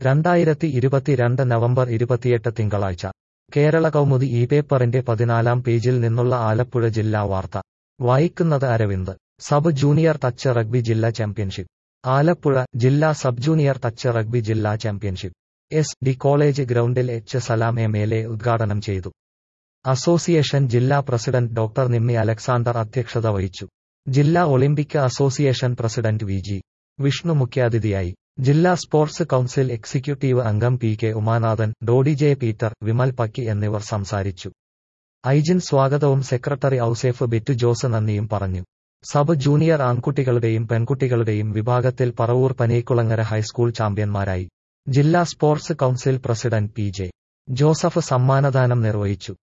2022 November 28 തിങ്കളാഴ്ച കേരള കൗമുദി ഈ പേപ്പറിന്റെ 14-ാം പേജിൽ നിന്നുള്ള ആലപ്പുഴ ജില്ലാ വാർത്ത വായിക്കുന്നത് Aravind. Sub junior touch rugby ജില്ലാ ചാമ്പ്യൻഷിപ്പ്. ആലപ്പുഴ ജില്ലാ സബ് ജൂനിയർ ടച്ച് റഗ്ബി ജില്ലാ ചാമ്പ്യൻഷിപ്പ് എസ്.ഡി. കോളേജ് ഗ്രൗണ്ടിൽ എച്ച്. സലാം എം.എൽ.എ. ഉദ്ഘാടനം ചെയ്തു. അസോസിയേഷൻ ജില്ലാ പ്രസിഡന്റ് ഡോക്ടർ നിമ്മി അലക്സാണ്ടർ അധ്യക്ഷത വഹിച്ചു. ജില്ലാ Olympic association president V G. Vishnu മുഖ്യാതിഥിയായി. ജില്ലാ സ്പോർട്സ് കൗൺസിൽ എക്സിക്യൂട്ടീവ് അംഗം P K. Umanathan, Dodi J. Peter, Vimal Pakki എന്നിവർ സംസാരിച്ചു. ഐജിൻ സ്വാഗതവും സെക്രട്ടറി ഔസേഫ് ബിറ്റു ജോസ് നന്ദിയും പറഞ്ഞു. സബ് ജൂനിയർ ആൺകുട്ടികളുടെയും പെൺകുട്ടികളുടെയും വിഭാഗത്തിൽ പറവൂർ പനീക്കുളങ്ങര ഹൈസ്കൂൾ ചാമ്പ്യന്മാരായി. ജില്ലാ sports council president P J. Joseph സമ്മാനദാനം നിർവഹിച്ചു.